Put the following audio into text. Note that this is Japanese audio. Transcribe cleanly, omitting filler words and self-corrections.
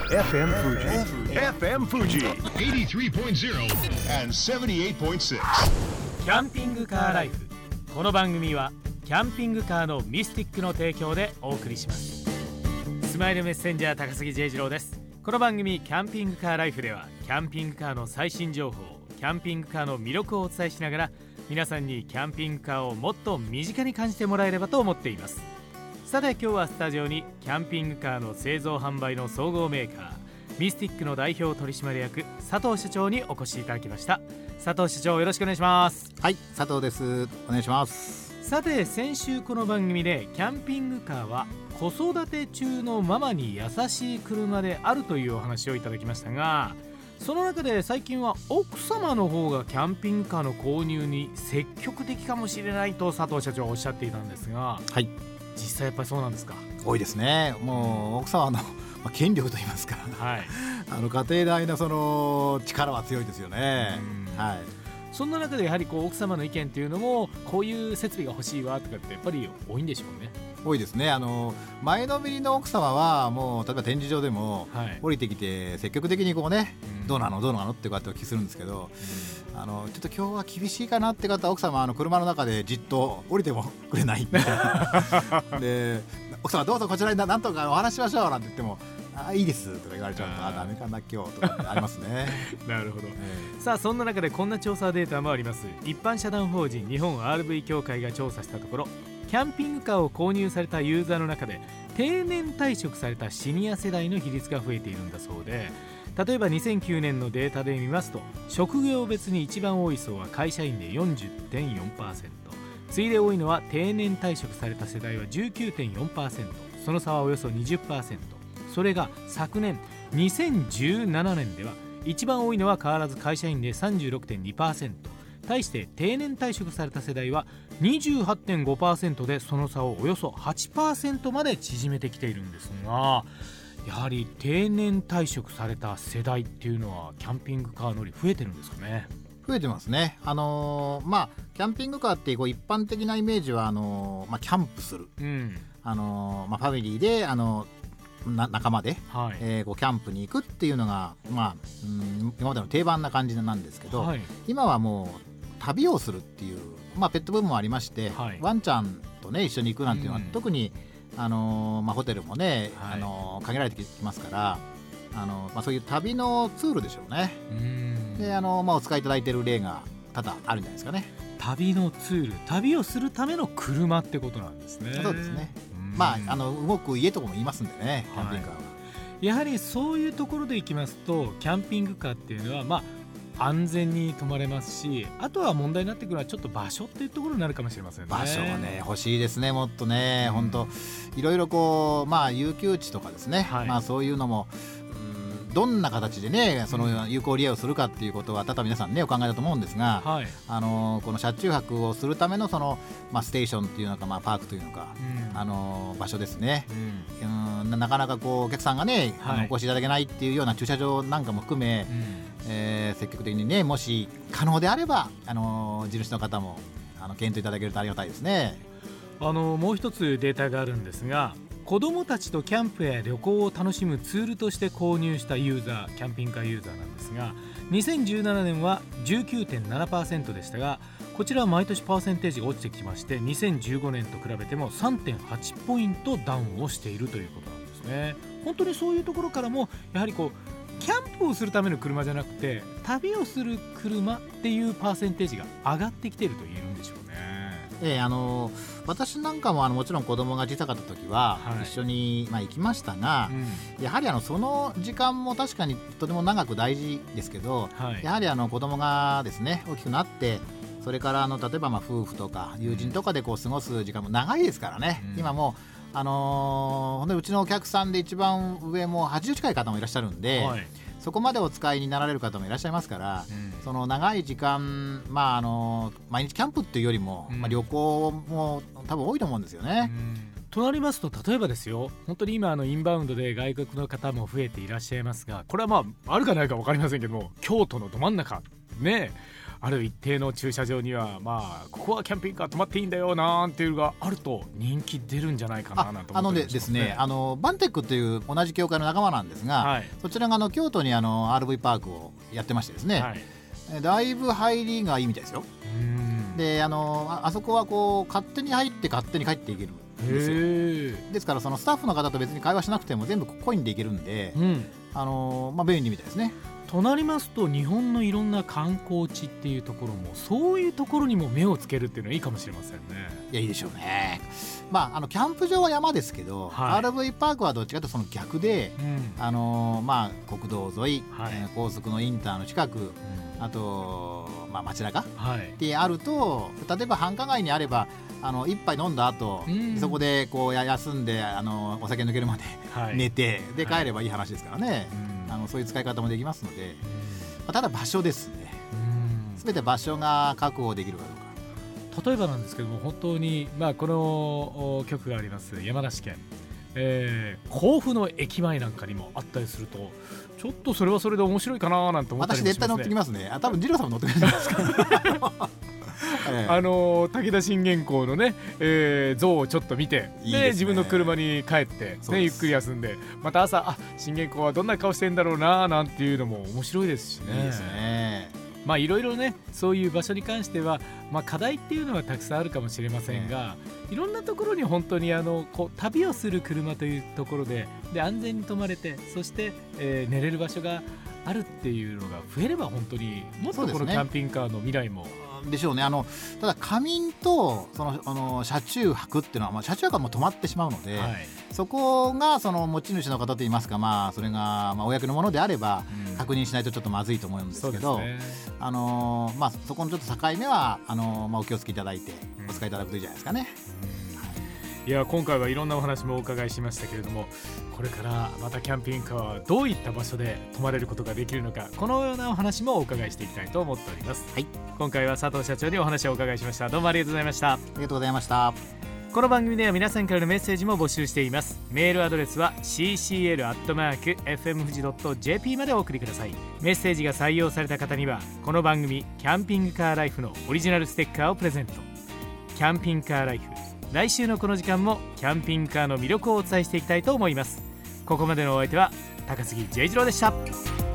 FM Fuji FM Fuji 83.0 and 78.6 キャンピングカーライフ。この番組はキャンピングカーのミスティックの提供でお送りします。スマイルメッセンジャー高杉 J 次郎です。この番組キャンピングカーライフではキャンピングカーの最新情報、キャンピングカーの魅力をお伝えしながら皆さんにキャンピングカーをもっと身近に感じてもらえればと思っています。さて今日はスタジオにキャンピングカーの製造販売の総合メーカーミスティックの代表取締役佐藤社長にお越しいただきました。佐藤社長、よろしくお願いします。 はい、佐藤です。お願いします。 さて先週この番組でキャンピングカーは子育て中のママに優しい車であるというお話をいただきましたが、その中で最近は奥様の方がキャンピングカーの購入に積極的かもしれないと佐藤社長はおっしゃっていたんですが、 はい、 実際やっぱりそうなんですか？ 多いですね。もう奥様の権力といいますか、 はい、 家庭内のその力は強いですよね。はい、 そんな中でやはり奥様の意見というのもこういう設備が欲しいわとかってやっぱり多いんでしょうね。 多いですね。前のめりの奥様はもう例えば展示場でも降りてきて積極的にこうね、どうなのってこうやってお聞きするんですけど、ちょっと今日は厳しいかなって方は奥様車の中でじっと降りてもくれないで、奥様どうぞこちらに何とかお話しましょうなんて言ってもいいですとか言われちゃうとダメかな今日とかありますねなるほど、さあそんな中でこんな調査データもあります。一般社団法人日本 RV 協会が調査したところ、キャンピングカーを購入されたユーザーの中で定年退職されたシニア世代の比率が増えているんだそうで、例えば2009年のデータで見ますと職業別に一番多い層は会社員で 40.4%、 次いで多いのは定年退職された世代は 19.4%、 その差はおよそ 20%。 それが昨年2017年では一番多いのは変わらず会社員で 36.2%、対して定年退職された世代は 28.5% でその差をおよそ 8% まで縮めてきているんですが、やはり定年退職された世代っていうのはキャンピングカー乗り増えてるんですかね？ 増えてますね。キャンピングカーって一般的なイメージはキャンプする、ファミリーで仲間で、キャンプに行くっていうのが、今までの定番な感じなんですけど、今はもう旅をするっていう、ペットブームもありまして、ワンちゃんとね一緒に行くなんていうのは、特にホテルもね、限られてきますから、そういう旅のツールでしょうね。でお使いいただいている例が多々あるんじゃないですかね。 旅のツール、旅をするための車ってことなんですね。 そうですね。動く家とかも言いますんでね、キャンピングカーは、 やはりそういうところで行きますとキャンピングカーっていうのは安全に泊まれますし、あとは問題になってくるのはちょっと場所っていうところになるかもしれませんね。 場所がね欲しいですね。もっとね、本当いろいろ有給地とかですね、そういうのもどんな形でねその有効利用するかっていうことは多々皆さんねお考えだと思うんですが、この車中泊をするためのその、ステーションっていうのか、パークというのか、場所ですね、なかなかお客さんがね、お越しいただけないっていうような駐車場なんかも含め、積極的にねもし可能であれば地主の方も検討いただけるとありがたいですね。 もう一つデータがあるんですが、子どもたちとキャンプや旅行を楽しむツールとして購入したユーザー、キャンピングカーユーザーなんですが、2017年は 19.7% でしたが、こちらは毎年パーセンテージが落ちてきまして、2015年と比べても 3.8 ポイントダウンをしているということなんですね。本当にそういうところからもやはりキャンプをするための車じゃなくて旅をする車っていうパーセンテージが上がってきていると言えるんでしょうね。 私なんかももちろん子供が小さかった時は一緒に、行きましたが、やはりその時間も確かにとても長く大事ですけど、やはり子供がですね大きくなって、それから例えば夫婦とか友人とかで過ごす時間も長いですからね、今も本当にうちのお客さんで一番上も80近い方もいらっしゃるんで、そこまでお使いになられる方もいらっしゃいますから、その長い時間、毎日キャンプっていうよりも、旅行も多分多いと思うんですよね。 となりますと、例えばですよ、本当に今インバウンドで外国の方も増えていらっしゃいますが、これはあるかないか分かりませんけども、京都のど真ん中ね、 ある一定の駐車場にはここはキャンピングカー止まっていいんだよなんていうのがあると人気出るんじゃないかなと思ってですね、バンテックという同じ協会の仲間なんですが、そちらが京都にRV パークをやってましてですね、だいぶ入りがいいみたいですよ。であそこは勝手に入って勝手に帰っていけるんですよ。ですからそのスタッフの方と別に会話しなくても全部コインでいけるんで、便利みたいですね。 となりますと日本のいろんな観光地っていうところもそういうところにも目をつけるっていうのはいいかもしれませんね。 いや、いいでしょうね。キャンプ場は山ですけど、RV パークはどっちかというとその逆で、国道沿い、高速のインターの近く、あと、街中、ってあると、例えば繁華街にあれば一杯飲んだ後、そこで休んでお酒抜けるまで、寝てで帰ればいい話ですからね。そういう使い方もできますので、ただ場所ですね。全て場所が確保できるかどうか。 例えばなんですけども、本当に、この局があります山梨県、甲府の駅前なんかにもあったりすると、ちょっとそれはそれで面白いかななんて思ったりもしますね。 私絶対乗ってきますね。多分ジローさんも乗ってくれるんですか。 武田信玄公のね、像をちょっと見て、で自分の車に帰って、ゆっくり休んで、また朝信玄公はどんな顔してんだろうななんていうのも面白いですしね。 いいですね。 いろいろね、そういう場所に関しては、課題っていうのはたくさんあるかもしれませんが、いろんなところに本当に旅をする車というところで安全に止まれて、そして、寝れる場所があるっていうのが増えれば、本当にもっとこのキャンピングカーの未来もでしょうね。ただ仮眠と車中泊っていうのは、車中泊はもう止まってしまうので、そこがその持ち主の方といいますか、それが公のものであれば確認しないとちょっとまずいと思うんですけど、そこのちょっと境目はお気をつけいただいてお使いいただくといいじゃないですかね。 いや、今回はいろんなお話もお伺いしましたけれども、これからまたキャンピングカーはどういった場所で泊まれることができるのか、このようなお話もお伺いしていきたいと思っております。今回は佐藤社長にお話をお伺いしました。どうもありがとうございました。 ありがとうございました。 この番組では皆さんからのメッセージも募集しています。メールアドレスは ccl@fmfuji.jp までお送りください。メッセージが採用された方には、この番組キャンピングカーライフのオリジナルステッカーをプレゼント。キャンピングカーライフ、来週のこの時間もキャンピングカーの魅力をお伝えしていきたいと思います。ここまでのお相手は高杉J次郎でした。